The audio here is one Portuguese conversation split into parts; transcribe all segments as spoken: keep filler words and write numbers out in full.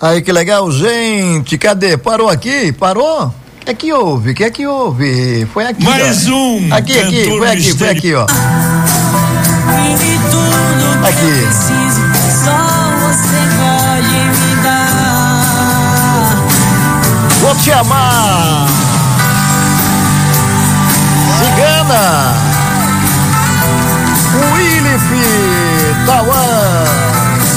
Aí, que legal, gente. Cadê? Parou aqui? Parou? O que é que houve? O que é que houve? Foi aqui. Mais ó. um. Aqui, aqui, foi aqui, mistério. Foi aqui, ó. Aqui. Vou te amar. Cigana. Wilif Tauan.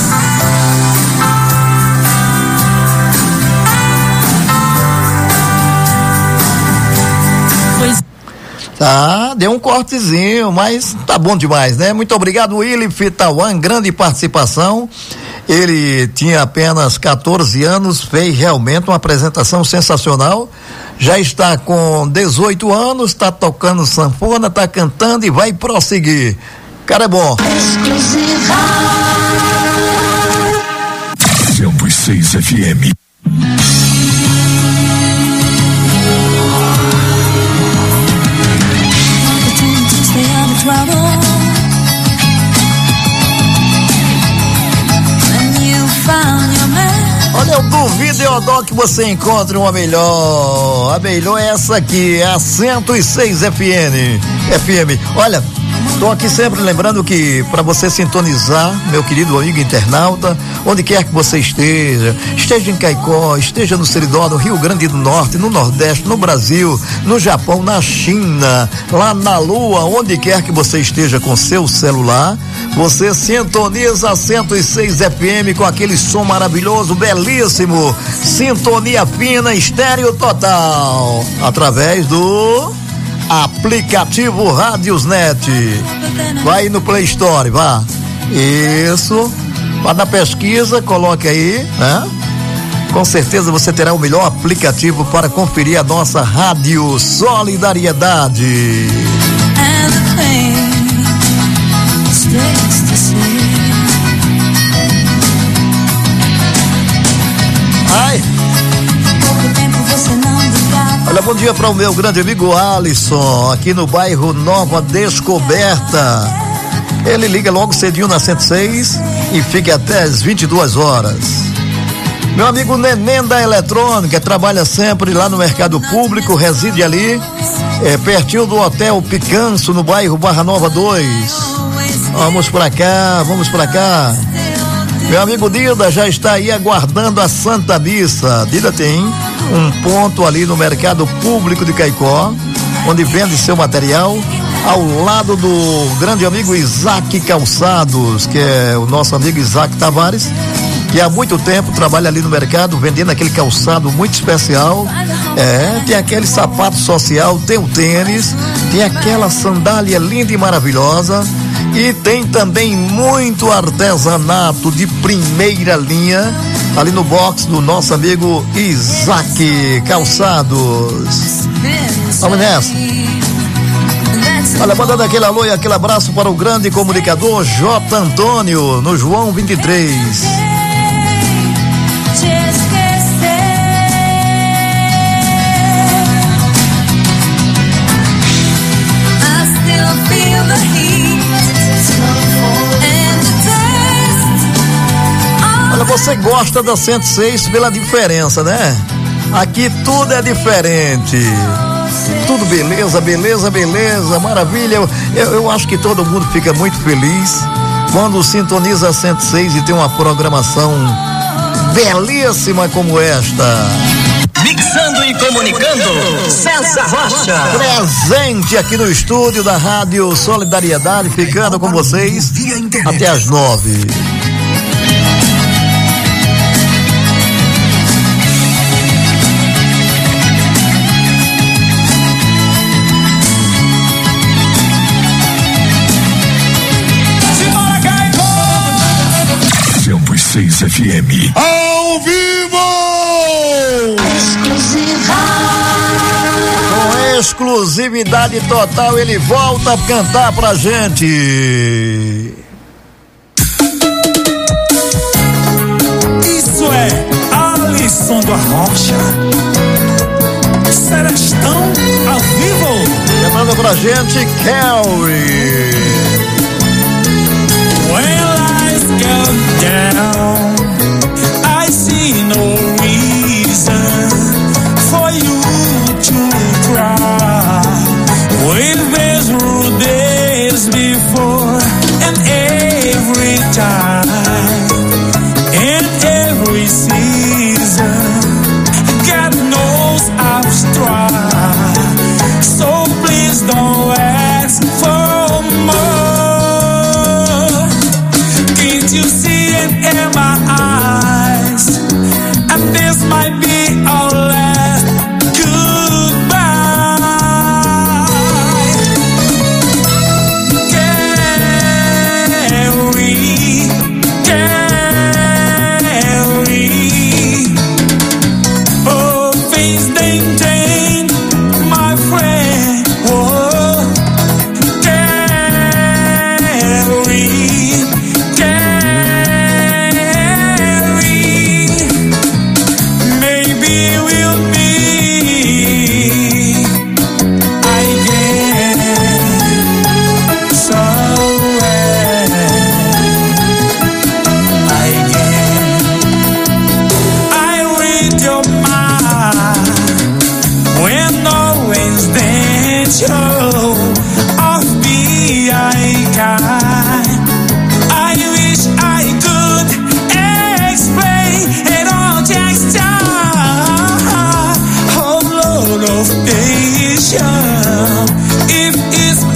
Tá, deu um cortezinho, mas tá bom demais, né? Muito obrigado, Wilif Tauan, grande participação. Ele tinha apenas quatorze anos, fez realmente uma apresentação sensacional. Já está com dezoito anos, está tocando sanfona, está cantando e vai prosseguir. Cara é bom. cento e seis F M. Olha, eu duvido, Eudó, que você encontre uma melhor. A melhor é essa aqui, é a cento e seis F M. F M. Olha, tô aqui sempre lembrando que para você sintonizar, meu querido amigo internauta, onde quer que você esteja, esteja em Caicó, esteja no Seridó, no Rio Grande do Norte, no Nordeste, no Brasil, no Japão, na China, lá na Lua, onde quer que você esteja com seu celular, você sintoniza a cento e seis F M com aquele som maravilhoso, belíssimo, sintonia fina, estéreo total, através do aplicativo Radiosnet. Vai no Play Store, vá. Isso. Vá na pesquisa, coloque aí, né? Com certeza você terá o melhor aplicativo para conferir a nossa Rádio Solidariedade. Ai. Olha, bom dia para o meu grande amigo Alisson, aqui no bairro Nova Descoberta. Ele liga logo cedinho na cento e seis e fica até as vinte e duas horas. Meu amigo Neném da Eletrônica, trabalha sempre lá no Mercado Público, reside ali, é, pertinho do Hotel Picanço, no bairro Barra Nova dois. Vamos pra cá, vamos pra cá. Meu amigo Dida já está aí aguardando a Santa Missa. Dida tem um ponto ali no Mercado Público de Caicó, onde vende seu material, ao lado do grande amigo Isaac Calçados, que é o nosso amigo Isaac Tavares, que há muito tempo trabalha ali no mercado, vendendo aquele calçado muito especial. É, tem aquele sapato social, tem o tênis, tem aquela sandália linda e maravilhosa. E tem também muito artesanato de primeira linha ali no box do nosso amigo Isaac Calçados. Vamos nessa. Olha, mandando aquele alô e aquele abraço para o grande comunicador J. Antônio, no João vinte e três. Olha, você gosta da cento e seis pela diferença, né? Aqui tudo é diferente. Tudo beleza, beleza, beleza, maravilha. Eu, eu, eu acho que todo mundo fica muito feliz quando sintoniza a cento e seis e tem uma programação belíssima como esta. Mixando e comunicando, César Rocha. Presente aqui no estúdio da Rádio Solidariedade, ficando com vocês até as nove. cento e seis F M. Ao vivo! Com exclusividade total, ele volta a cantar pra gente. Isso é Alisson da Rocha. Serestão ao vivo. Chamando pra gente, Kelly. When lights go down, I see no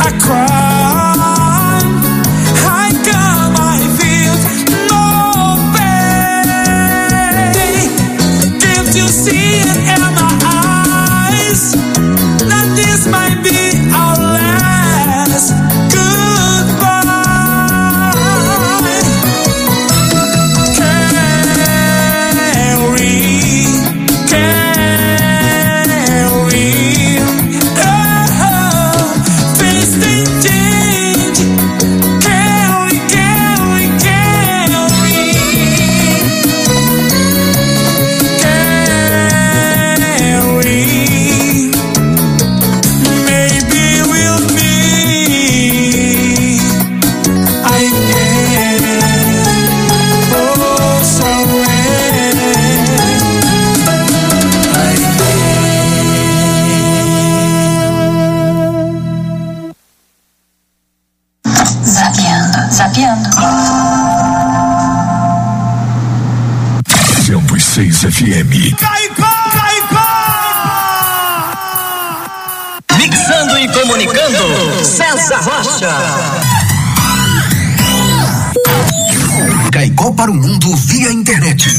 I cry, I come, I feel no pain. Can't you see it in my eyes? That this might be our last goodbye. cento e seis F M. Caicó, Caicó! Mixando e comunicando, César Rocha. Caicó para o mundo via internet.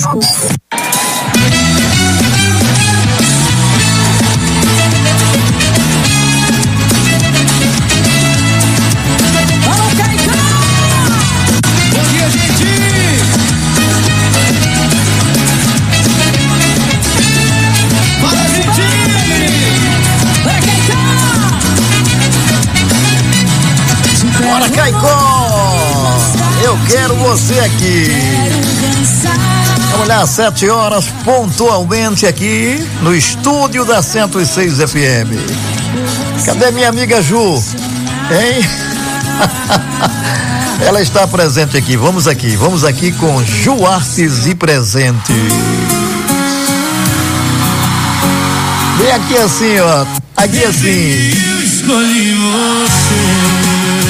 Bora, Caicó! Eu quero você aqui. Vamos lá, sete horas pontualmente aqui no estúdio da cento e seis F M. Cadê minha amiga Ju? Hein? Ela está presente aqui. Vamos aqui, vamos aqui com Ju Artes e Presente. Vem aqui assim, ó. Aqui assim. Eu escolhi você.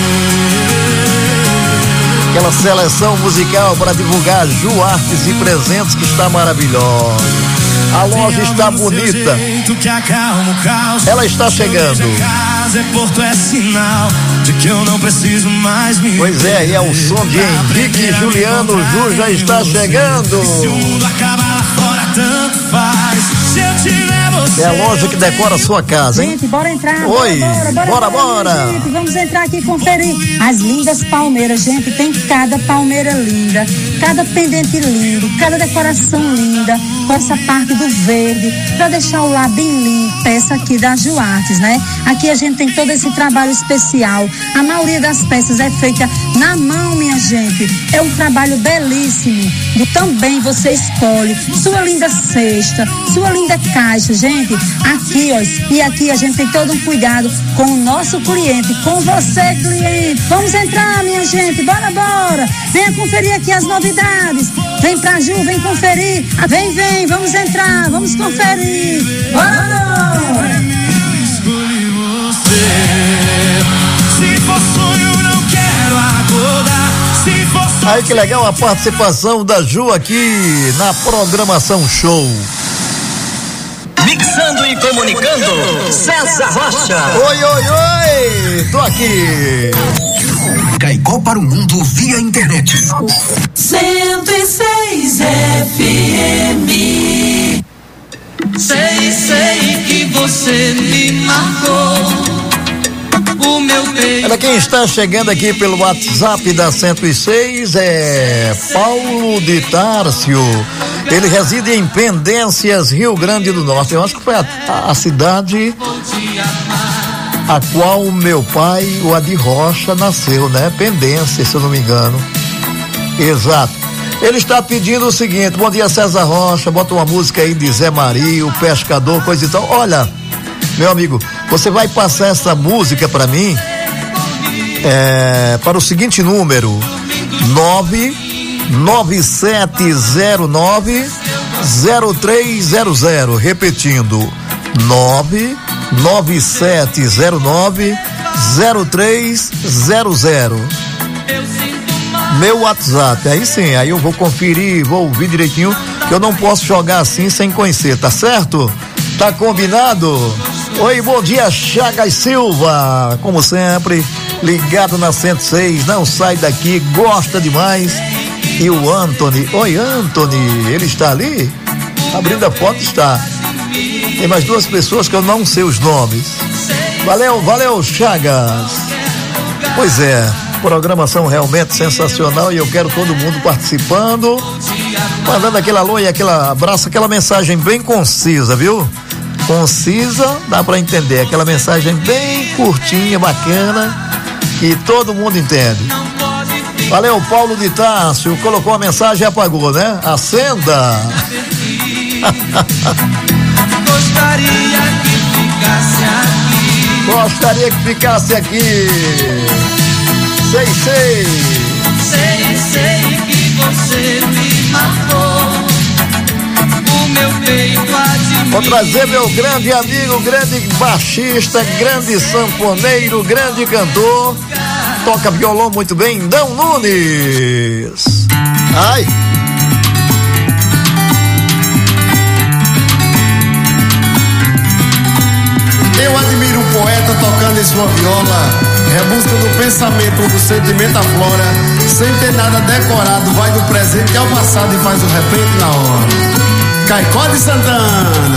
Aquela seleção musical para divulgar Ju Artes e Presentes que está maravilhosa. A loja está bonita. Ela está chegando. Pois é, e é o som de Henrique e Juliano. Ju já está chegando. É a loja que decora a sua casa, hein? Gente, bora entrar. Oi, bora, bora, bora, bora. bora. Gente, vamos entrar aqui e conferir as lindas palmeiras. Gente, tem cada palmeira linda, cada pendente lindo, cada decoração linda, com essa parte do verde, pra deixar o lar bem limpo. Peça aqui da Ju Artes, né? Aqui a gente tem todo esse trabalho especial. A maioria das peças é feita na mão, minha gente. É um trabalho belíssimo. E também você escolhe sua linda cesta, sua linda caixa, gente. Aqui, ó, e aqui a gente tem todo um cuidado com o nosso cliente, com você, cliente. Vamos entrar, minha gente, bora, bora. Venha conferir aqui as novidades. Vem pra Ju, vem conferir. Vem, vem, vamos entrar, vamos conferir. Bora, bora. Escolhi você. Se for sonho, não quero acordar. Se for sonho, Aí que legal a participação da Ju aqui na programação show. Mixando e comunicando, César Rocha. Oi, oi, oi, tô aqui. Caicó para o mundo via internet. cento e seis F M. Sei, sei que você me marcou. O meu peito. Olha, quem está chegando aqui pelo WhatsApp da cento e seis é Paulo de Tárcio. Ele reside em Pendências, Rio Grande do Norte. Eu acho que foi a, a, a cidade a qual o meu pai, o Adi Rocha, nasceu, né? Pendências, se eu não me engano. Exato. Ele está pedindo o seguinte: bom dia, César Rocha, bota uma música aí de Zé Maria, o Pescador, coisa e tal. Olha, meu amigo, você vai passar essa música para mim é, para o seguinte número: nove nove sete zero nove zero três zero zero, repetindo, nove nove sete zero nove zero três zero zero. Meu WhatsApp, aí sim, aí eu vou conferir, vou ouvir direitinho, que eu não posso jogar assim sem conhecer, tá certo? Tá combinado? Oi, bom dia, Chagas Silva. Como sempre, ligado na cento e seis, não sai daqui, gosta demais. E o Anthony, oi Anthony, ele está ali? Abrindo a foto, está. Tem mais duas pessoas que eu não sei os nomes. Valeu, valeu, Chagas. Pois é, programação realmente sensacional e eu quero todo mundo participando, mandando aquele alô e aquele abraço, aquela mensagem bem concisa, viu? Concisa, dá pra entender, aquela mensagem bem curtinha, bacana, que todo mundo entende. Valeu, Paulo de Tássio, colocou a mensagem e apagou, né? Acenda! Gostaria que ficasse aqui. Gostaria que ficasse aqui. Sei, sei. Sei, sei que você me matou. O meu peito admira. Vou trazer meu grande amigo, grande baixista, grande sanfoneiro, grande cantor. Toca violão muito bem, Dão Nunes. Ai. Eu admiro o poeta tocando em sua viola, rebusca do pensamento, do sentimento aflora, sem ter nada decorado, vai do presente ao passado e faz o repente na hora. Caicó de Santana.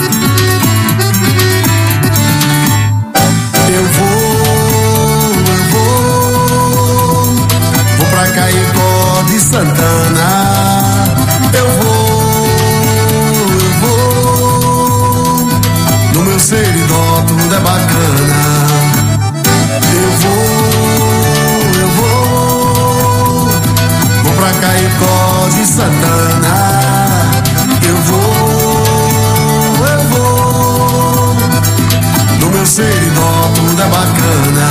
Eu vou, eu vou, vou pra Caicó de Santana. Eu vou, eu vou, no meu seridó tudo é bacana. Eu vou, eu vou, vou pra Caicó de Santana. Eu vou, eu vou, no meu seridó tudo é bacana.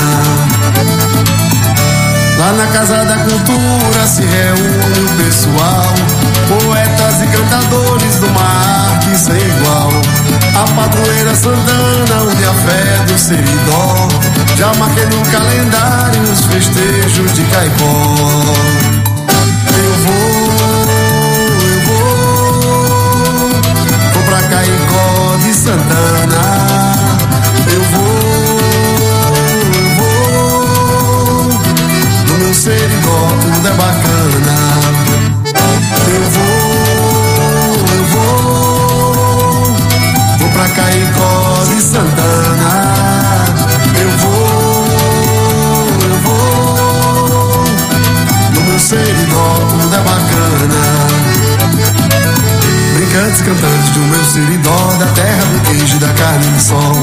Lá na Casa da Cultura se reúne o pessoal, poetas e cantadores de uma arte sem igual. A padroeira Santana une a fé do seridó, já marquei no calendário os festejos de Caicó. Eu vou, eu vou, vou pra Caicó de Santana. Eu vou, eu vou, no meu seridó tudo é bacana. Eu vou, eu vou, vou pra Caicó de Santana. Eu vou, eu vou, no meu seridó tudo é bacana. Brincantes, cantantes do meu seridó, da terra do queijo e da carne do sol.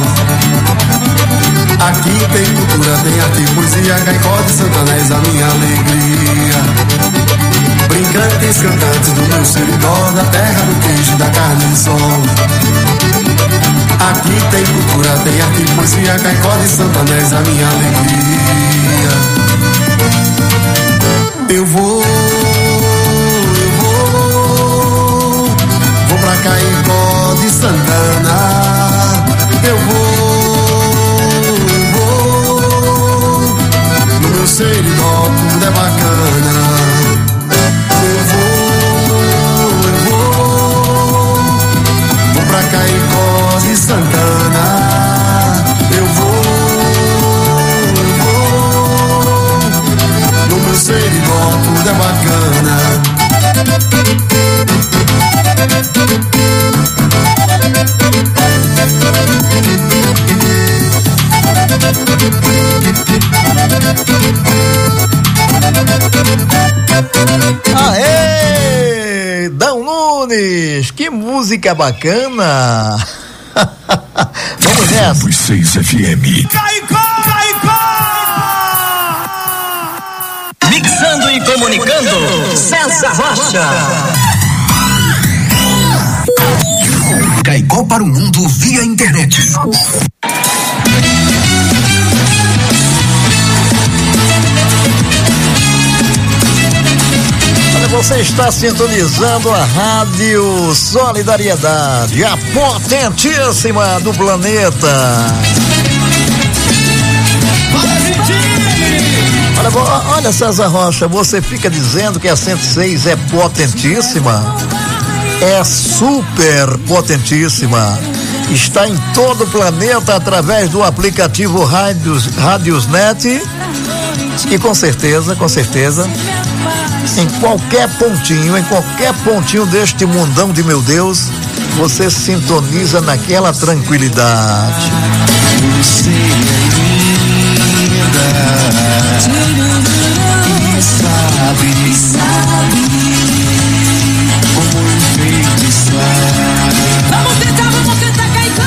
Aqui tem cultura, tem arte e poesia, Caicó de Santana és a minha alegria. Brincantes, cantantes do meu seridó, da terra do queijo e da carne do sol. Aqui tem cultura, tem arte e poesia, Caicó de Santana és a minha alegria. Eu vou, eu vou, vou pra Caicó de Santana. Eu vou, eu vou, no meu seridó tudo é bacana. Eu vou, eu vou, vou pra Caicó de Santana. Eu vou, eu vou, no meu seridó tudo é bacana. Aê! Dão Nunes, que música bacana! Vamos nessa! cento e seis F M. Caicó, Caicó! Mixando e comunicando, César Rocha. Caicó para o mundo via internet. Olha, você está sintonizando a Rádio Solidariedade, a potentíssima do planeta. Olha, olha, César Rocha, você fica dizendo que a cento e seis é potentíssima? É super potentíssima. está em todo o planeta através do aplicativo Rádios, Rádiosnet e com certeza, com certeza, em qualquer pontinho, em qualquer pontinho deste mundão de meu Deus, você sintoniza naquela tranquilidade. Você é linda e sabe, sabe como enfeitiçar. Vamos tentar, vamos tentar, Caicó!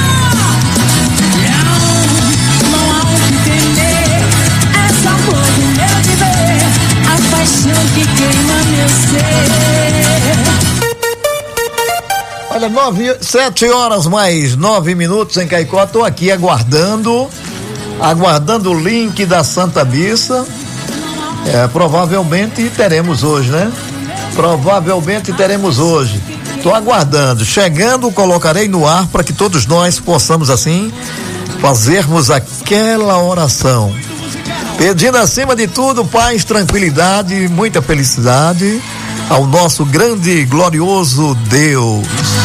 Não, não há o que temer. Essa amor do meu viver, a paixão que queima meu ser. Olha, nove, sete horas mais nove minutos em Caicó. Tô aqui aguardando, aguardando o link da Santa Missa. É, provavelmente teremos hoje, né? Provavelmente teremos hoje. Tô aguardando. Chegando, colocarei no ar para que todos nós possamos assim fazermos aquela oração. Pedindo acima de tudo paz, tranquilidade e muita felicidade ao nosso grande e glorioso Deus.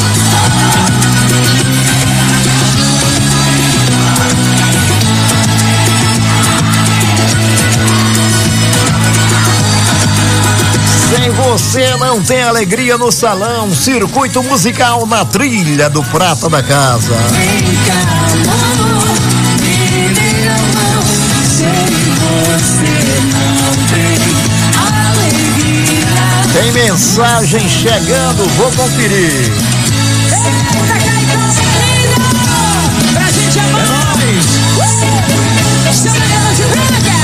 Sem você não tem alegria no salão, circuito musical na trilha do Prata da Casa. Tem mensagem chegando, vou conferir. Pra gente amar. É nóis. Chama ela de brega.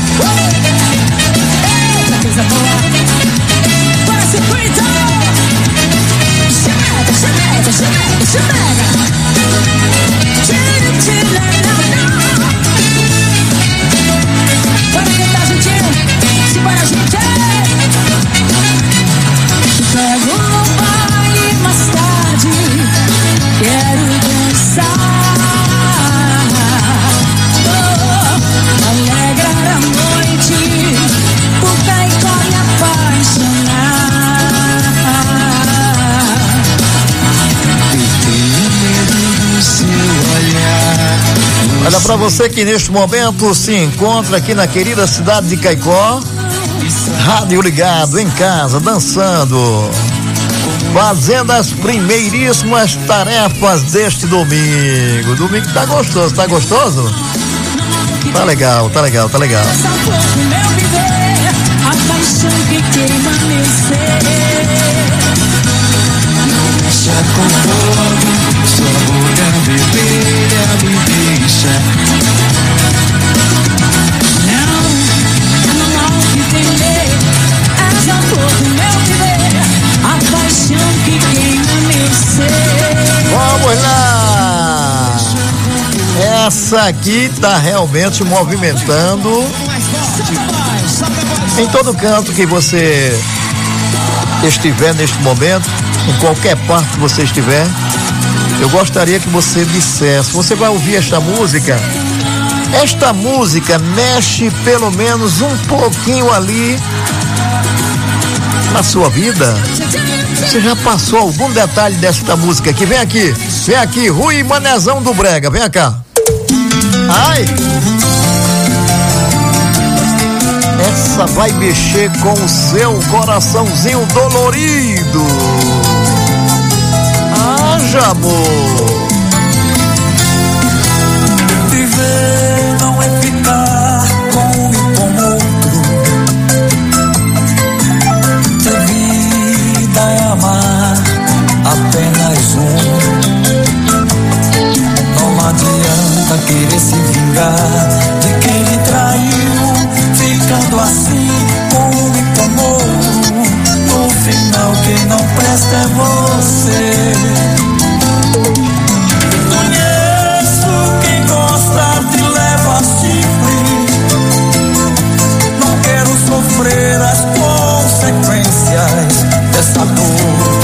Eita, coisa boa. Bora, circuito. Chamega, chamega, chamega, chamega. Tira, tira, não, não. Bora cantar juntinho. Simbora, gente. Pego no baile mais tarde, quero dançar, oh, alegrar a noite, o Caicó me apaixonar. Eu tenho medo do seu olhar. Olha, pra você que neste momento se encontra aqui na querida cidade de Caicó, rádio ligado, em casa, dançando, fazendo as primeiríssimas tarefas deste domingo. Domingo tá gostoso, tá gostoso? Tá legal, tá legal, tá legal. Essa flor do meu viver, a paixão que queima meu ser. Não mexa com fogo, sua boca vermelha me deixa. Não há o que temer, essa flor do meu viver, a paixão que queima meu ser. Vamos lá! Essa aqui tá realmente movimentando em todo canto que você estiver neste momento, em qualquer parte que você estiver. Eu gostaria que você dissesse, você vai ouvir esta música? Esta música mexe pelo menos um pouquinho ali na sua vida? Você já passou algum detalhe desta música aqui? Vem aqui, vem aqui, Rui Manezão do Brega, vem cá. Ai! Essa vai mexer com o seu coraçãozinho dolorido. Haja amor. Viver não é ficar com um e com outro. Ter vida é amar apenas um. Não adianta querer se vingar de quem lhe traiu, ficando assim com um e com outro. No final quem não presta é você. Conheço quem gosta de levar chifre. Não quero sofrer as consequências dessa dor.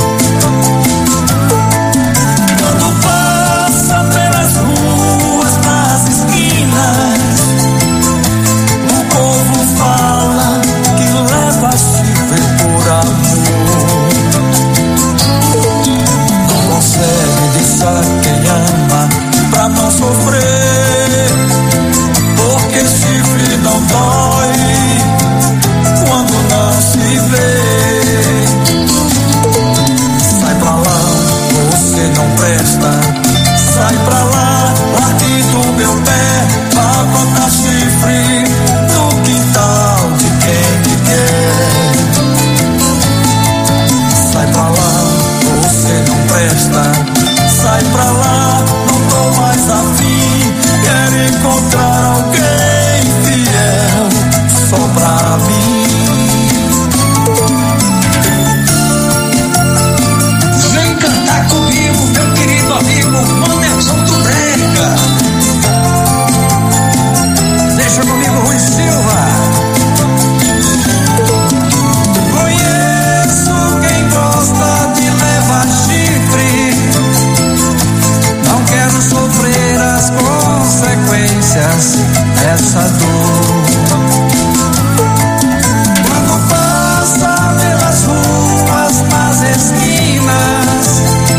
Quando passa pelas ruas, nas esquinas, o povo fala que leva chifre por amor. essa dor. Quando passa pelas ruas, nas esquinas,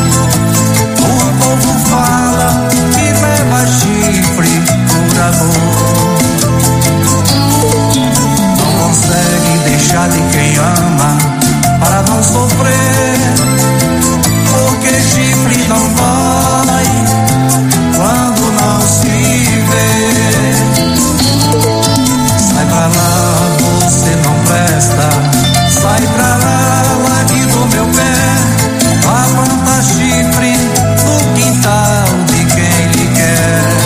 o povo fala que leva chifre por amor. Não consegue deixar de quem ama para não sofrer, porque chifre não dói quando não se vê. Sai pra lá, você não presta. Sai pra lá, largue do meu pé. Vá plantar chifre no quintal de quem lhe quer.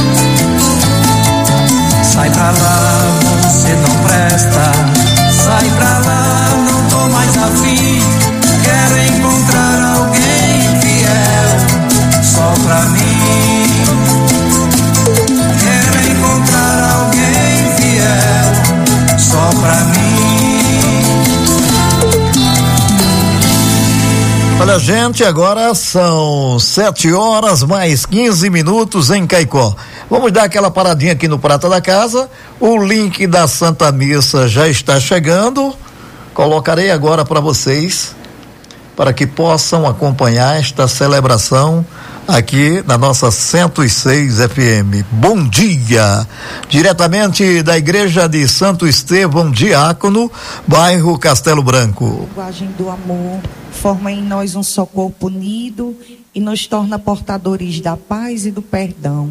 Sai pra lá, você não presta. Sai pra lá, não tô mais afim. Quero encontrar alguém fiel só pra mim. Quero encontrar alguém fiel só pra mim. Olha, gente, agora são sete horas mais quinze minutos em Caicó. Vamos dar aquela paradinha aqui no Prata da Casa. O link da Santa Missa já está chegando. Colocarei agora para vocês, para que possam acompanhar esta celebração aqui na nossa cento e seis F M. Bom dia! Diretamente da Igreja de Santo Estevão Diácono, bairro Castelo Branco. A linguagem do amor forma em nós um só corpo unido e nos torna portadores da paz e do perdão.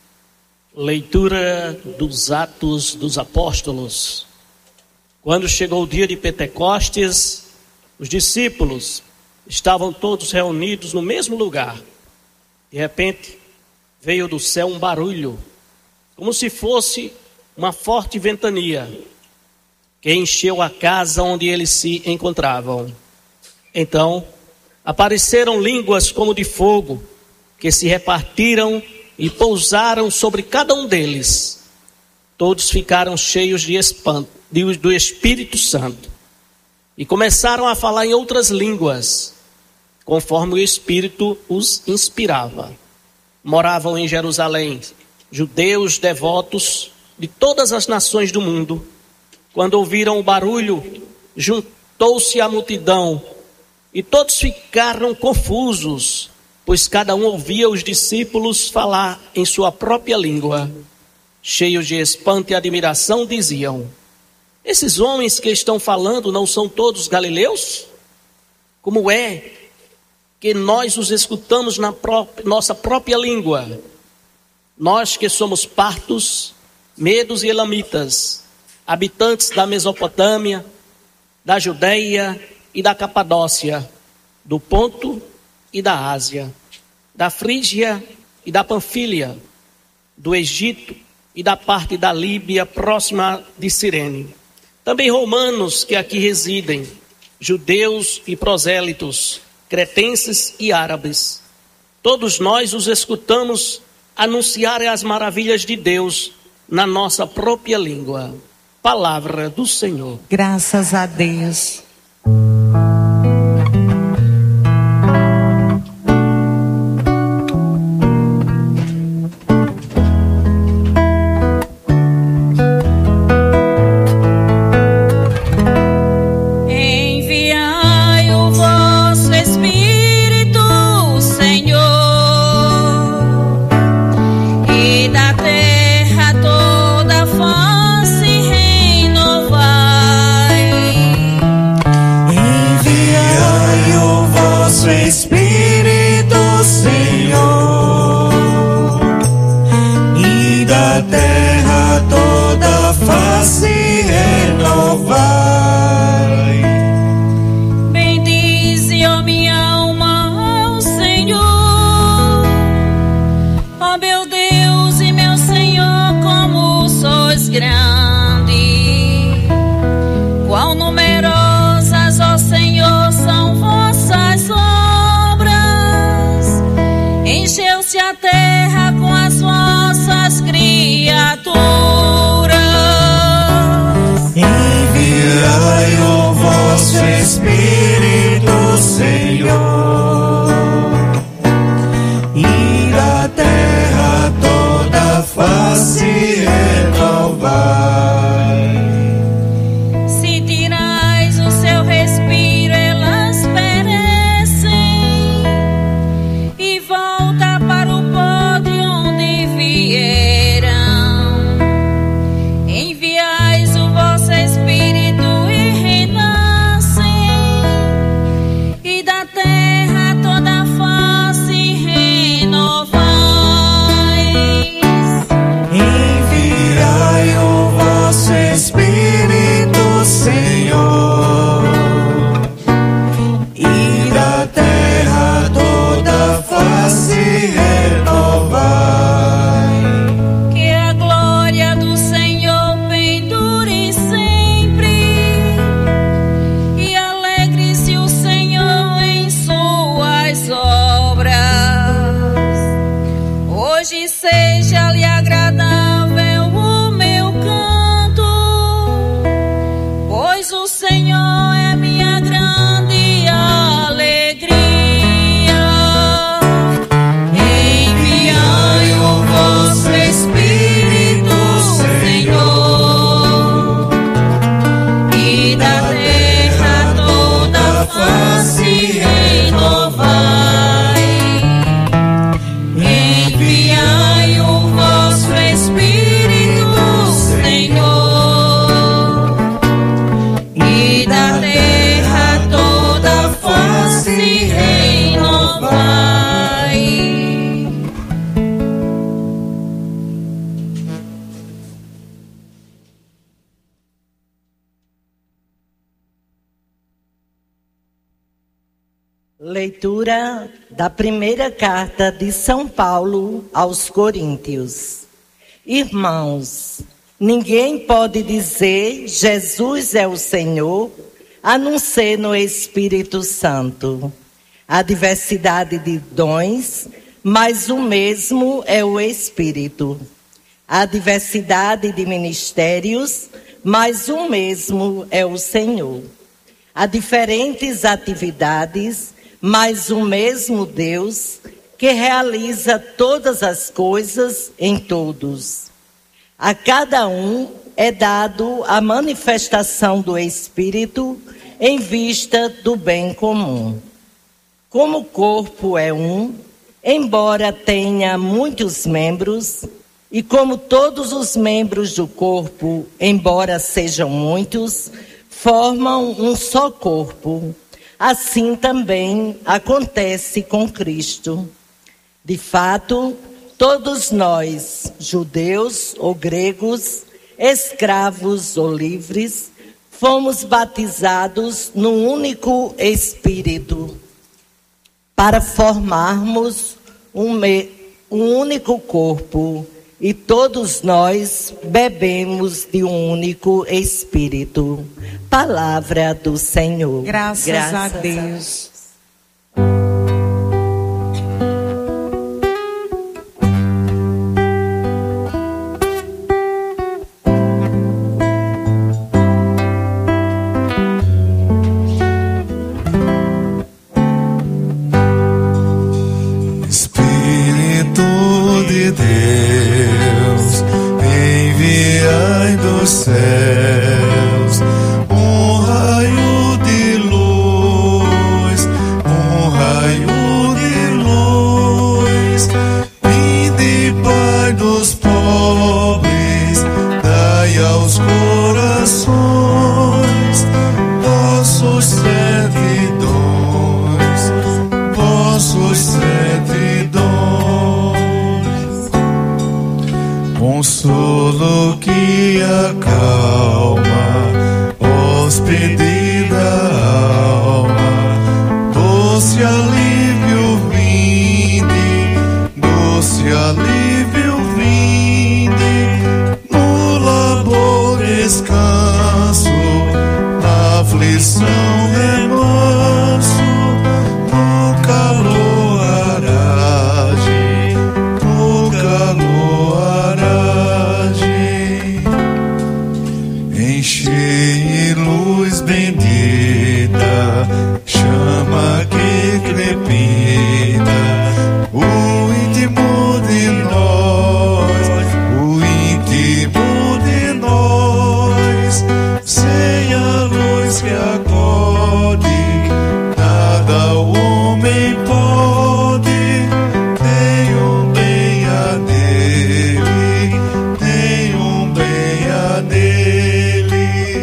Leitura dos Atos dos Apóstolos. Quando chegou o dia de Pentecostes, os discípulos estavam todos reunidos no mesmo lugar. De repente, veio do céu um barulho, como se fosse uma forte ventania, que encheu a casa onde eles se encontravam. Então, apareceram línguas como de fogo, que se repartiram e pousaram sobre cada um deles. Todos ficaram cheios de espanto, do Espírito Santo, e começaram a falar em outras línguas, conforme o Espírito os inspirava. Moravam em Jerusalém judeus devotos de todas as nações do mundo. Quando ouviram o barulho, juntou-se a multidão, e todos ficaram confusos, pois cada um ouvia os discípulos falar em sua própria língua. Cheios de espanto e admiração, diziam: esses homens que estão falando não são todos galileus? Como é que nós os escutamos na própria, nossa própria língua? Nós que somos partos, medos e elamitas, habitantes da Mesopotâmia, da Judeia e da Capadócia, do Ponto e da Ásia, da Frígia e da Panfília, do Egito e da parte da Líbia próxima de Cirene. Também romanos que aqui residem, judeus e prosélitos, cretenses e árabes. Todos nós os escutamos anunciar as maravilhas de Deus na nossa própria língua. Palavra do Senhor. Graças a Deus. E da terra toda face renova. Leitura da primeira carta de São Paulo aos Coríntios. Irmãos, ninguém pode dizer Jesus é o Senhor, a não ser no Espírito Santo. Há diversidade de dons, mas o mesmo é o Espírito. Há diversidade de ministérios, mas o mesmo é o Senhor. Há diferentes atividades, mas o mesmo Deus que realiza todas as coisas em todos. A cada um é dado a manifestação do Espírito em vista do bem comum. Como o corpo é um, embora tenha muitos membros, e como todos os membros do corpo, embora sejam muitos, formam um só corpo, assim também acontece com Cristo. De fato, todos nós, judeus ou gregos, escravos ou livres, fomos batizados num único Espírito, para formarmos um, me, um único corpo, e todos nós bebemos de um único Espírito. Palavra do Senhor. Graças, Graças a Deus. Espírito de Deus, enviai dos céus um raio de luz, um raio de luz. Vinde, Pai dos pobres, dai aos corações vossos sete dons, vossos sete dons. Consolo que acalma, hóspede da alma, doce alívio vinde, doce alívio vinde, no labor descanso, na aflição remanso, no calor arage, no calor arage. Enchei luz bendita, chama que crepita, o íntimo de nós, o íntimo de nós. Sem a luz que acode, nada o homem pode. Nenhum bem a dele, nenhum bem a dele.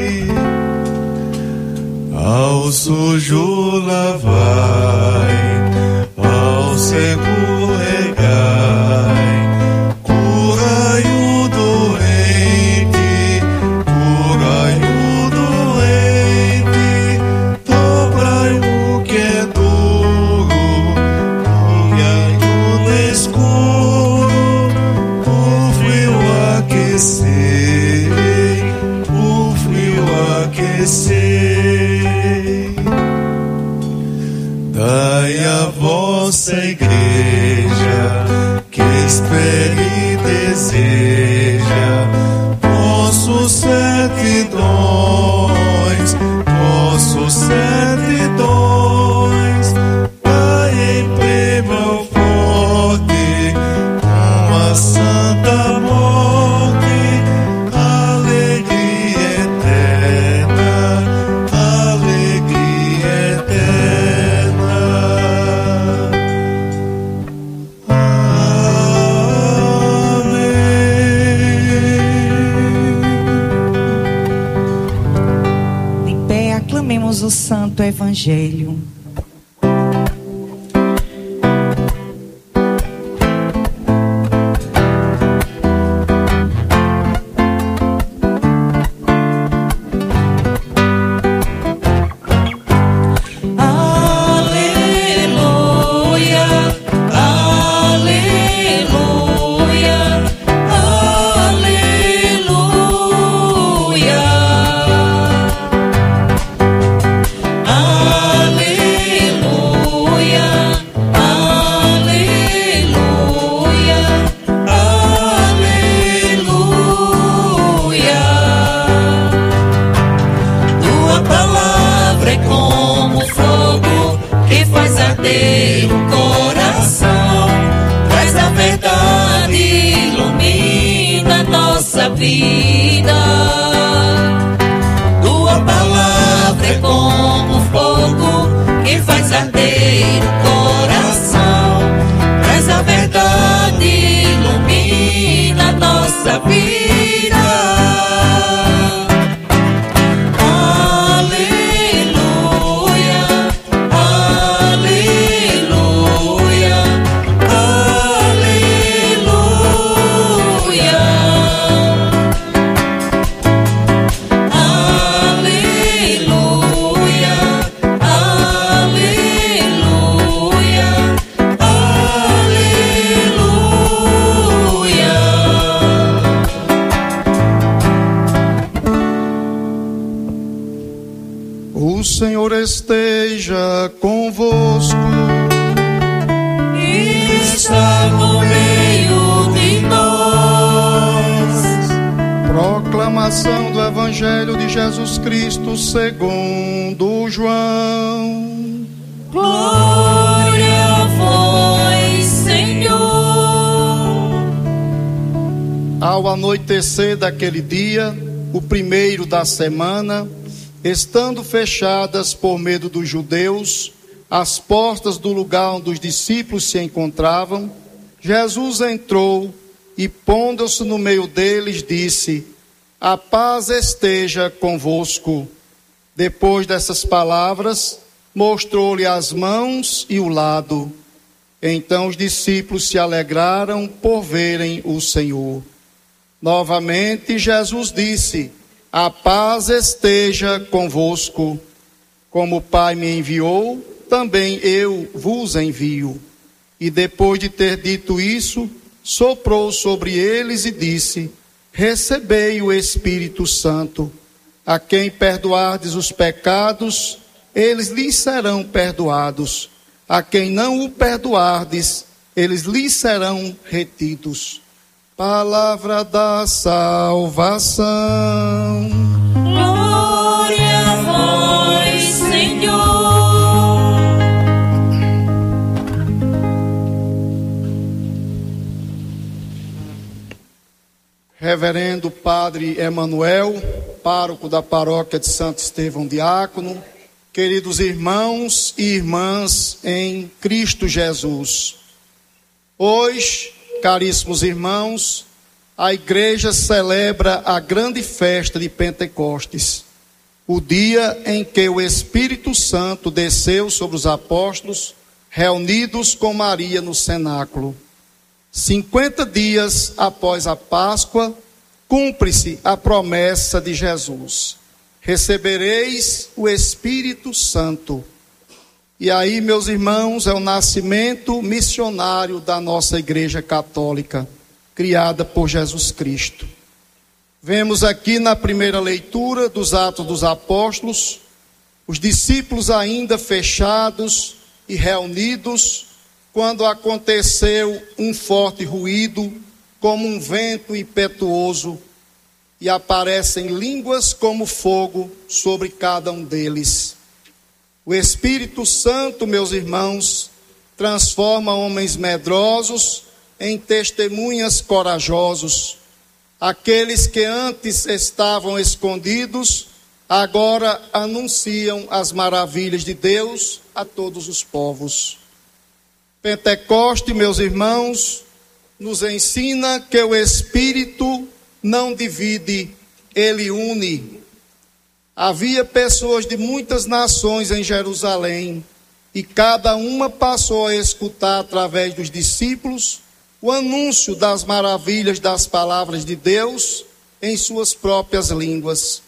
Ao sujo lavai, ao seco regai, curai o doente, curai o doente, dobrai o que é duro, guiai o escuro, o frio aquecei, o frio aquecei. Dai a vossa igreja, que espere e deseja vossos sete dons, vossos sete dons. Dai em prêmio ao forte uma santa morte, alegria eterna, alegria eterna. De pé, aclamemos o Santo Evangelho. Aleluia. nossa vida. Tua palavra é como fogo que faz arder o coração. Traz a verdade, ilumina nossa vida. O Senhor esteja convosco. Está no meio de nós. Proclamação do Evangelho de Jesus Cristo segundo João. Glória a vós, Senhor. Ao anoitecer daquele dia, o primeiro da semana, estando fechadas por medo dos judeus as portas do lugar onde os discípulos se encontravam, Jesus entrou e, pondo-se no meio deles, disse: a paz esteja convosco. Depois dessas palavras, mostrou-lhe as mãos e o lado. Então os discípulos se alegraram por verem o Senhor. Novamente Jesus disse: a paz esteja convosco. Como o Pai me enviou, também eu vos envio. E depois de ter dito isso, soprou sobre eles e disse: recebei o Espírito Santo. A quem perdoardes os pecados, eles lhes serão perdoados. A quem não o perdoardes, eles lhes serão retidos. Palavra da salvação. Glória a vós, Senhor. Reverendo Padre Emanuel, pároco da paróquia de Santo Estevão Diácono, queridos irmãos e irmãs em Cristo Jesus. Hoje, caríssimos irmãos, a igreja celebra a grande festa de Pentecostes, o dia em que o Espírito Santo desceu sobre os apóstolos, reunidos com Maria no cenáculo. Cinquenta dias após a Páscoa, cumpre-se a promessa de Jesus: recebereis o Espírito Santo. E aí, meus irmãos, é o nascimento missionário da nossa Igreja Católica, criada por Jesus Cristo. Vemos aqui na primeira leitura dos Atos dos Apóstolos, os discípulos ainda fechados e reunidos, quando aconteceu um forte ruído, como um vento impetuoso, e aparecem línguas como fogo sobre cada um deles. O Espírito Santo, meus irmãos, transforma homens medrosos em testemunhas corajosos. Aqueles que antes estavam escondidos, agora anunciam as maravilhas de Deus a todos os povos. Pentecoste, meus irmãos, nos ensina que o Espírito não divide, ele une. Havia pessoas de muitas nações em Jerusalém, e cada uma passou a escutar através dos discípulos o anúncio das maravilhas das palavras de Deus em suas próprias línguas.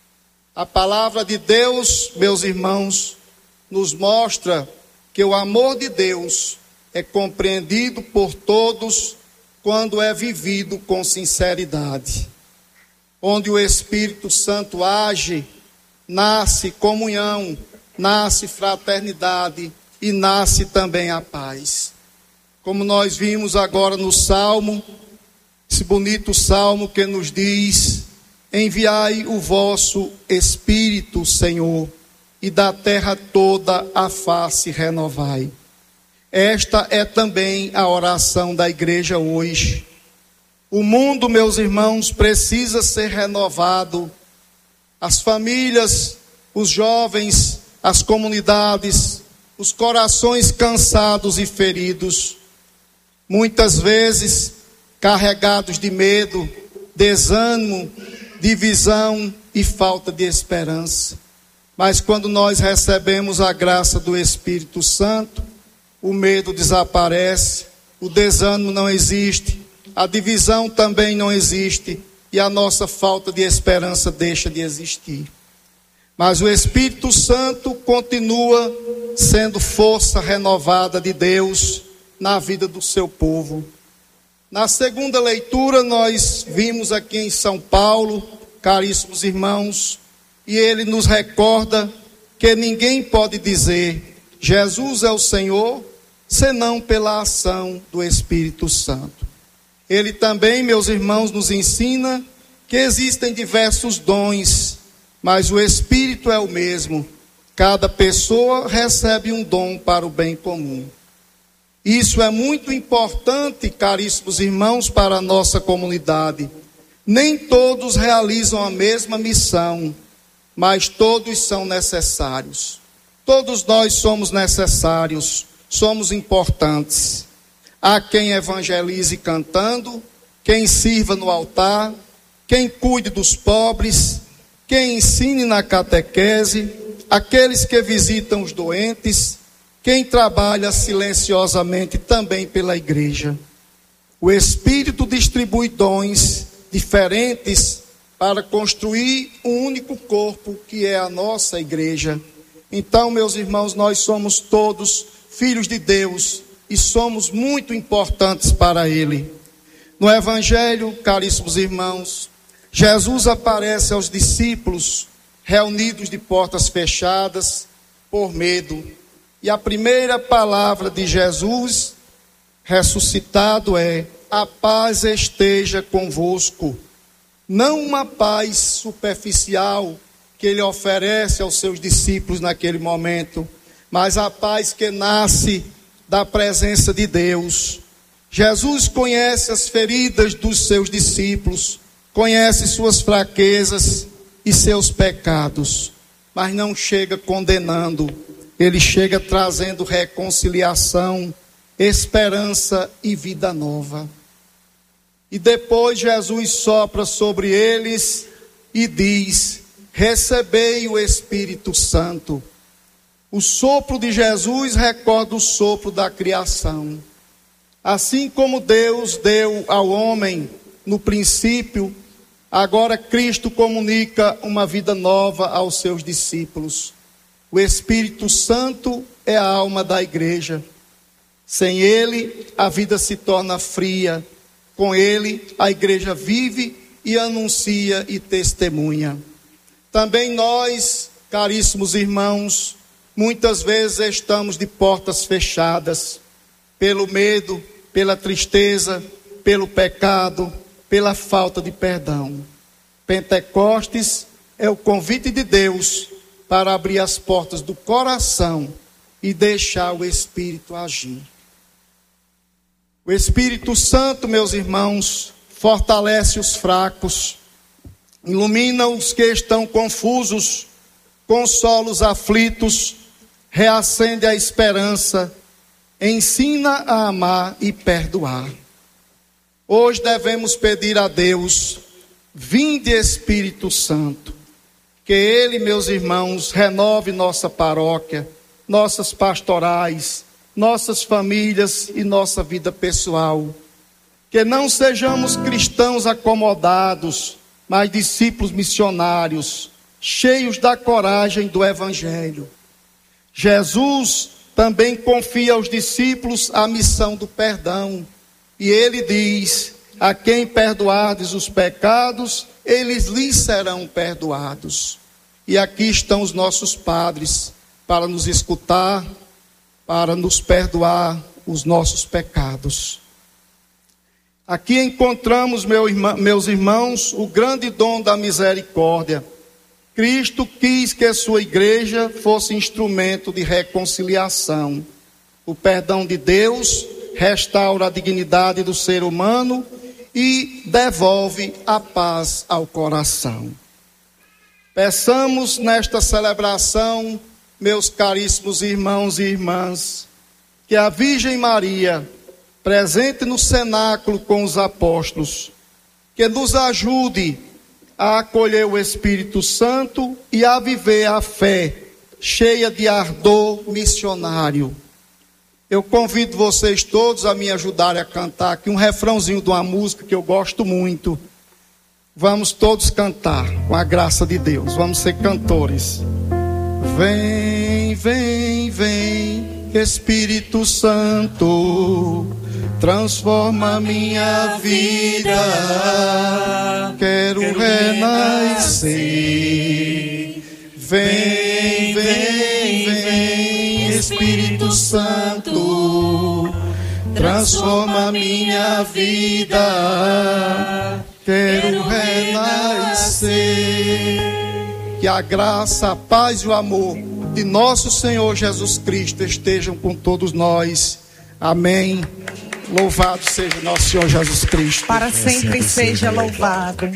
A palavra de Deus, meus irmãos, nos mostra que o amor de Deus é compreendido por todos quando é vivido com sinceridade. Onde o Espírito Santo age, nasce comunhão, nasce fraternidade e nasce também a paz. Como nós vimos agora no Salmo, esse bonito Salmo que nos diz: enviai o vosso Espírito, Senhor, e da terra toda a face renovai. Esta é também a oração da igreja hoje. O mundo, meus irmãos, precisa ser renovado. As famílias, os jovens, as comunidades, os corações cansados e feridos, muitas vezes carregados de medo, desânimo, divisão e falta de esperança. Mas quando nós recebemos a graça do Espírito Santo, o medo desaparece, o desânimo não existe, a divisão também não existe e a nossa falta de esperança deixa de existir. Mas o Espírito Santo continua sendo força renovada de Deus na vida do seu povo. Na segunda leitura nós vimos aqui em São Paulo, caríssimos irmãos, e ele nos recorda que ninguém pode dizer Jesus é o Senhor, senão pela ação do Espírito Santo. Ele também, meus irmãos, nos ensina que existem diversos dons, mas o Espírito é o mesmo. Cada pessoa recebe um dom para o bem comum. Isso é muito importante, caríssimos irmãos, para a nossa comunidade. Nem todos realizam a mesma missão, mas todos são necessários. Todos nós somos necessários, somos importantes. Há quem evangelize cantando, quem sirva no altar, quem cuide dos pobres, quem ensine na catequese, aqueles que visitam os doentes, quem trabalha silenciosamente também pela igreja. O Espírito distribui dons diferentes para construir um único corpo que é a nossa igreja. Então, meus irmãos, nós somos todos filhos de Deus e somos muito importantes para Ele. No Evangelho, caríssimos irmãos, Jesus aparece aos discípulos reunidos de portas fechadas por medo. E a primeira palavra de Jesus ressuscitado é: a paz esteja convosco. Não uma paz superficial que ele oferece aos seus discípulos naquele momento, mas a paz que nasce da presença de Deus. Jesus conhece as feridas dos seus discípulos, conhece suas fraquezas e seus pecados, mas não chega condenando, ele chega trazendo reconciliação, esperança e vida nova. E depois Jesus sopra sobre eles e diz: recebei o Espírito Santo. O sopro de Jesus recorda o sopro da criação. Assim como Deus deu ao homem no princípio, agora Cristo comunica uma vida nova aos seus discípulos. O Espírito Santo é a alma da igreja. Sem ele, a vida se torna fria. Com ele, a igreja vive e anuncia e testemunha. Também nós, caríssimos irmãos, muitas vezes estamos de portas fechadas, pelo medo, pela tristeza, pelo pecado, pela falta de perdão. Pentecostes é o convite de Deus para abrir as portas do coração e deixar o Espírito agir. O Espírito Santo, meus irmãos, fortalece os fracos, ilumina os que estão confusos, consola os aflitos, reacende a esperança, ensina a amar e perdoar. Hoje devemos pedir a Deus: vinde Espírito Santo, que Ele, meus irmãos, renove nossa paróquia, nossas pastorais, nossas famílias e nossa vida pessoal. Que não sejamos cristãos acomodados, mas discípulos missionários, cheios da coragem do Evangelho. Jesus também confia aos discípulos a missão do perdão. E ele diz: a quem perdoardes os pecados, eles lhes serão perdoados. E aqui estão os nossos padres para nos escutar, para nos perdoar os nossos pecados. Aqui encontramos, meu irmão, meus irmãos, o grande dom da misericórdia. Cristo quis que a sua igreja fosse instrumento de reconciliação. O perdão de Deus restaura a dignidade do ser humano e devolve a paz ao coração. Peçamos nesta celebração, meus caríssimos irmãos e irmãs, que a Virgem Maria, presente no cenáculo com os apóstolos, que nos ajude a acolher o Espírito Santo e a viver a fé cheia de ardor missionário. Eu convido vocês todos a me ajudarem a cantar aqui um refrãozinho de uma música que eu gosto muito. Vamos todos cantar com a graça de Deus. Vamos ser cantores. Vem, vem, vem, Espírito Santo, transforma minha vida. Quero renascer. Vem, vem, vem, Espírito Santo, transforma minha vida. Quero renascer. Que a graça, a paz e o amor de nosso Senhor Jesus Cristo estejam com todos nós. Amém. Louvado seja nosso Senhor Jesus Cristo. Para sempre seja louvado.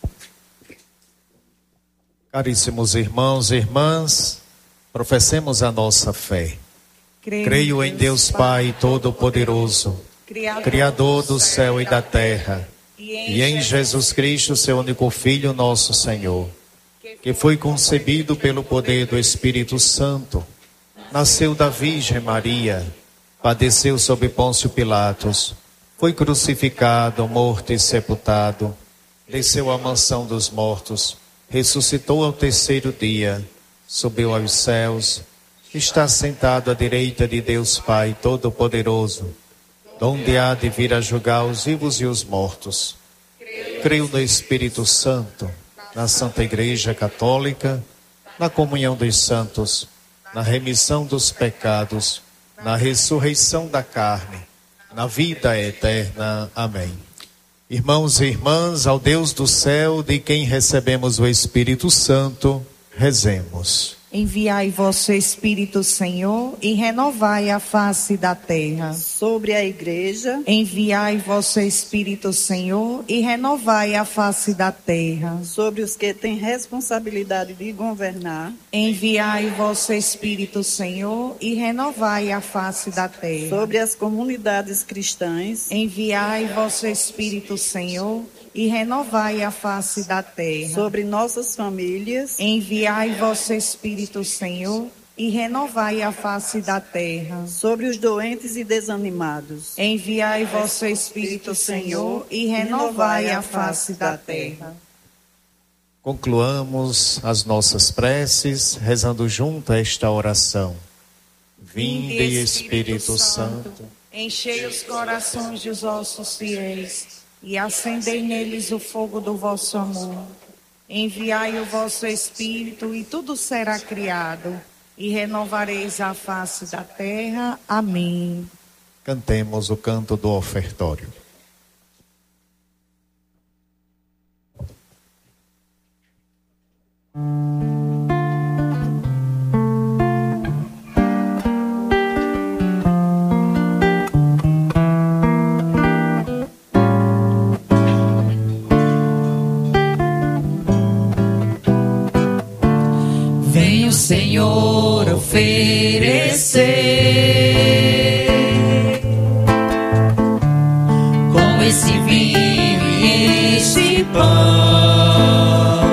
Caríssimos irmãos e irmãs, professemos a nossa fé. Creio, Creio em Deus Pai Todo-Poderoso, Criador, Criador do céu e da terra, e em, e em Jesus Cristo, seu único Filho, nosso Senhor, que foi concebido pelo poder do Espírito Santo, nasceu da Virgem Maria, padeceu sob Pôncio Pilatos, foi crucificado, morto e sepultado, desceu à mansão dos mortos, ressuscitou ao terceiro dia, subiu aos céus, está sentado à direita de Deus Pai Todo-Poderoso, donde há de vir a julgar os vivos e os mortos. Creio no Espírito Santo, na Santa Igreja Católica, na comunhão dos santos, na remissão dos pecados, na ressurreição da carne, na vida eterna. Amém. Irmãos e irmãs, ao Deus do céu, de quem recebemos o Espírito Santo, rezemos. Enviai vosso Espírito, Senhor, e renovai a face da terra. Sobre a Igreja, enviai vosso Espírito, Senhor, e renovai a face da terra. Sobre os que têm responsabilidade de governar, enviai vosso Espírito, Senhor, e renovai a face da terra. Sobre as comunidades cristãs, enviai vosso Espírito, Senhor, e renovai a face da terra. Sobre nossas famílias, enviai vosso Espírito, Senhor, e renovai a face da terra. Sobre os doentes e desanimados, enviai vosso Espírito, Senhor, e renovai a face da terra. Concluamos as nossas preces rezando junto a esta oração. Vinde, Espírito Santo, enchei os corações dos vossos fiéis e acendei neles o fogo do vosso amor. Enviai o vosso Espírito e tudo será criado, e renovareis a face da terra. Amém. Cantemos o canto do ofertório. Senhor, oferecer com esse vinho e este pão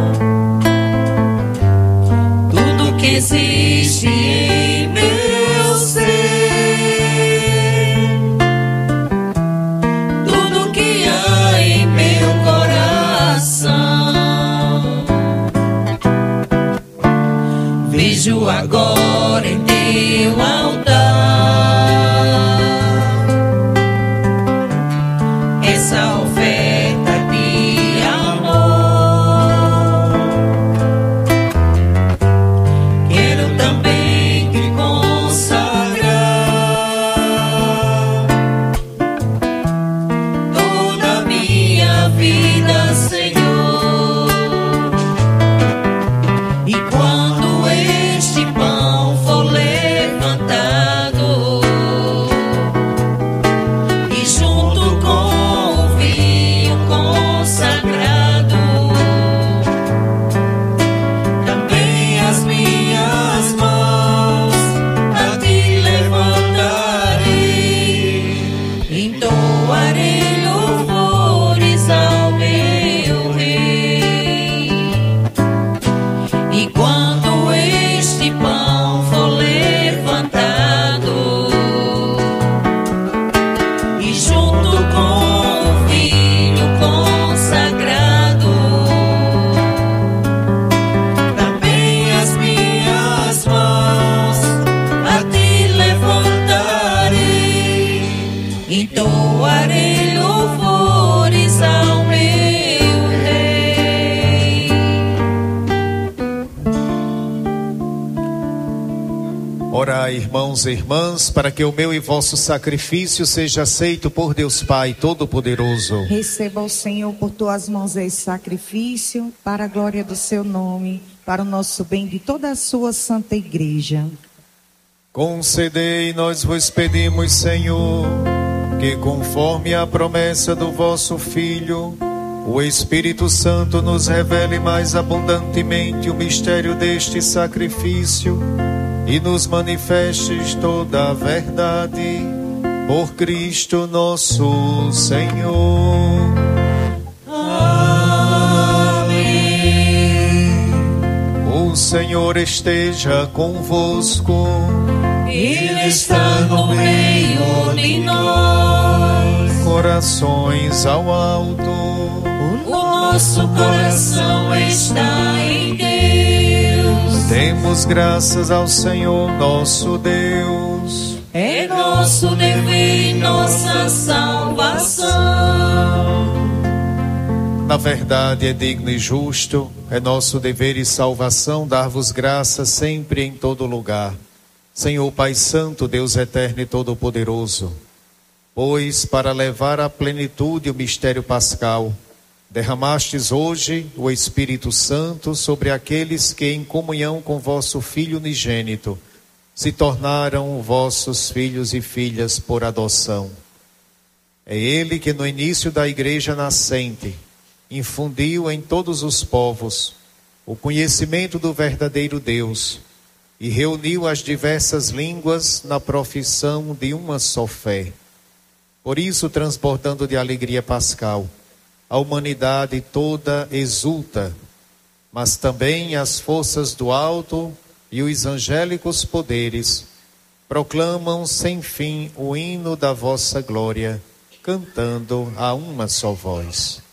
tudo que existe em meu ser, tudo que há em meu coração. Vejo agora em teu altar essa oferta de amor. Quero também te consagrar toda a minha vida, Senhor. E quando este pão Orai, irmãos e irmãs, para que o meu e vosso sacrifício seja aceito por Deus Pai Todo-Poderoso. Receba o Senhor por tuas mãos esse sacrifício, para a glória do seu nome, para o nosso bem de toda a sua santa igreja. Concedei, nós vos pedimos, Senhor, que conforme a promessa do vosso Filho, o Espírito Santo nos revele mais abundantemente o mistério deste sacrifício e nos manifestes toda a verdade, por Cristo nosso Senhor. Amém. O Senhor esteja convosco. Ele está no meio de nós. Corações ao alto. O nosso coração está em Deus. Demos graças ao Senhor nosso Deus. É nosso dever e nossa salvação. Na verdade é digno e justo, é nosso dever e salvação dar-vos graças sempre e em todo lugar, Senhor Pai Santo, Deus eterno e todo-poderoso, pois para levar à plenitude o mistério pascal, derramastes hoje o Espírito Santo sobre aqueles que em comunhão com vosso Filho unigênito se tornaram vossos filhos e filhas por adoção. É Ele que no início da igreja nascente infundiu em todos os povos o conhecimento do verdadeiro Deus e reuniu as diversas línguas na profissão de uma só fé. Por isso, transbordando de alegria pascal, a humanidade toda exulta, mas também as forças do alto e os angélicos poderes proclamam sem fim o hino da vossa glória, cantando a uma só voz.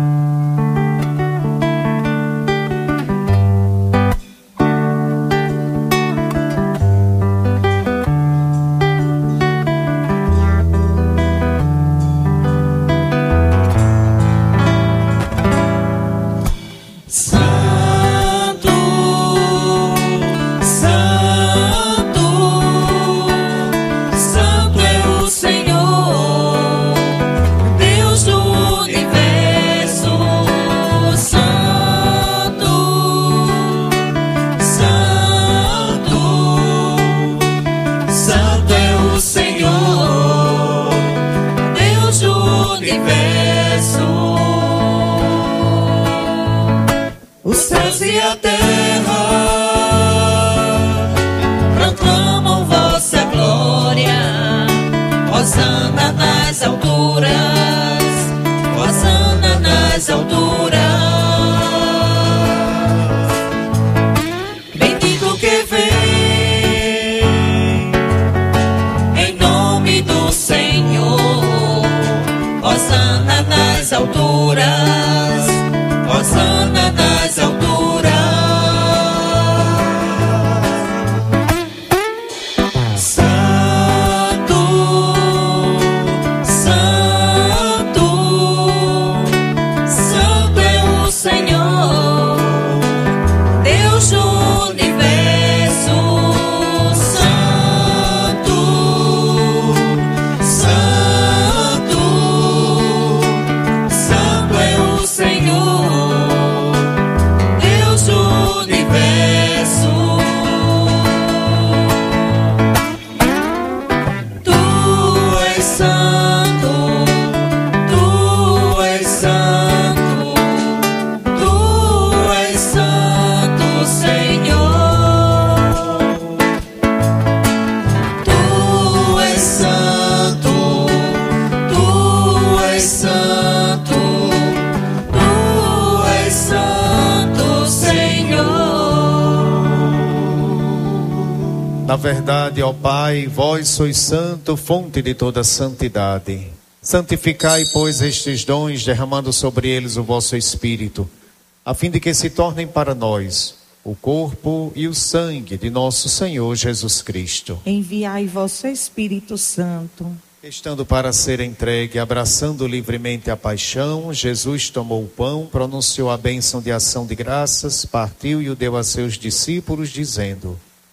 Na verdade, ó Pai, vós sois santo, fonte de toda santidade. Santificai, pois, estes dons, derramando sobre eles o vosso Espírito, a fim de que se tornem para nós o corpo e o sangue de nosso Senhor Jesus Cristo. Enviai vosso Espírito Santo. Estando para ser entregue, abraçando livremente a paixão, Jesus tomou o pão, pronunciou a bênção de ação de graças, partiu e o deu a seus discípulos, dizendo: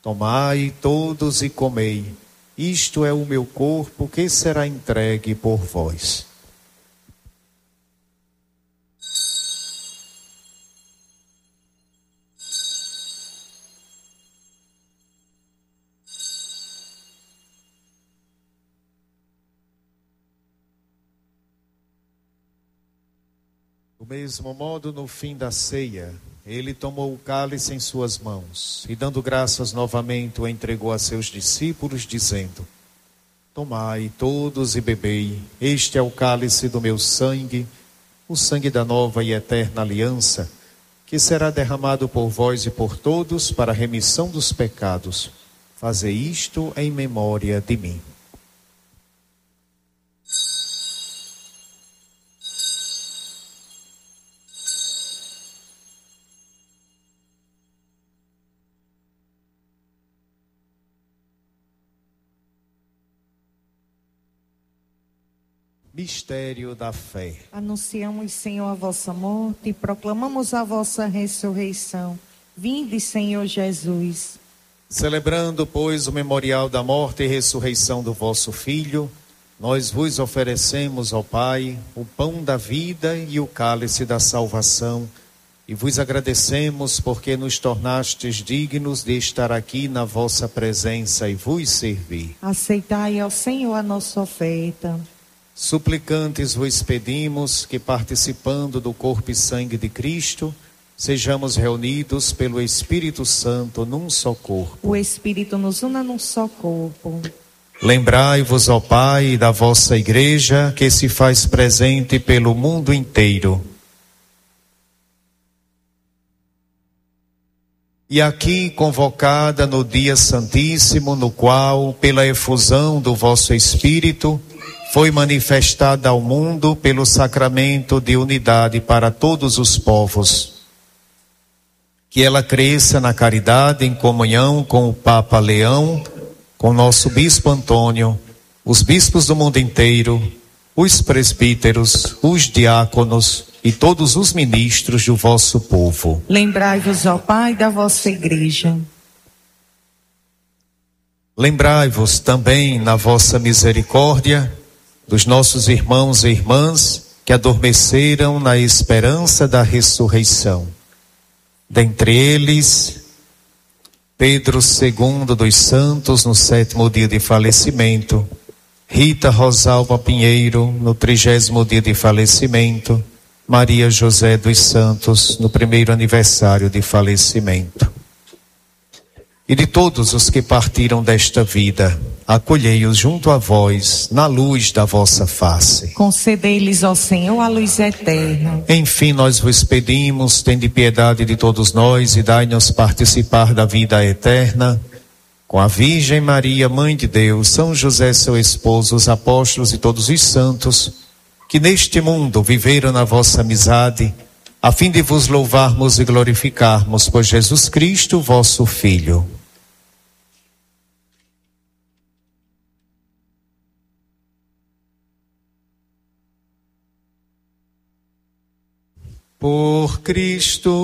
Tomai todos e comei. Isto é o meu corpo que será entregue por vós. Do mesmo modo, no fim da ceia, ele tomou o cálice em suas mãos e, dando graças novamente, o entregou a seus discípulos, dizendo: Tomai todos e bebei, este é o cálice do meu sangue, o sangue da nova e eterna aliança, que será derramado por vós e por todos para a remissão dos pecados. Fazei isto em memória de mim. Mistério da fé. Anunciamos, Senhor, a vossa morte e proclamamos a vossa ressurreição. Vinde, Senhor Jesus. Celebrando, pois, o memorial da morte e ressurreição do vosso Filho, nós vos oferecemos, ó Pai, o pão da vida e o cálice da salvação, e vos agradecemos porque nos tornastes dignos de estar aqui na vossa presença e vos servir. Aceitai, ó Senhor, a nossa oferta. Suplicantes vos pedimos que, participando do corpo e sangue de Cristo, sejamos reunidos pelo Espírito Santo num só corpo. O Espírito nos una num só corpo. Lembrai-vos, ó Pai, da vossa Igreja, que se faz presente pelo mundo inteiro. E aqui convocada no dia santíssimo, no qual, pela efusão do vosso Espírito, foi manifestada ao mundo pelo sacramento de unidade para todos os povos. Que ela cresça na caridade, em comunhão com o Papa Leão, com o nosso Bispo Antônio, os bispos do mundo inteiro, os presbíteros, os diáconos e todos os ministros do vosso povo. Lembrai-vos, ó Pai, da vossa Igreja. Lembrai-vos também, na vossa misericórdia, dos nossos irmãos e irmãs que adormeceram na esperança da ressurreição. Dentre eles, Pedro segundo dos Santos, no sétimo dia de falecimento, Rita Rosalba Pinheiro, no trigésimo dia de falecimento, Maria José dos Santos, no primeiro aniversário de falecimento. E de todos os que partiram desta vida, acolhei-os junto a vós, na luz da vossa face. Concedei-lhes, ó Senhor, a luz eterna. Enfim, nós vos pedimos, tende piedade de todos nós e dai-nos participar da vida eterna, com a Virgem Maria, Mãe de Deus, São José, seu esposo, os apóstolos e todos os santos, que neste mundo viveram na vossa amizade, a fim de vos louvarmos e glorificarmos por Jesus Cristo, vosso Filho. Por Cristo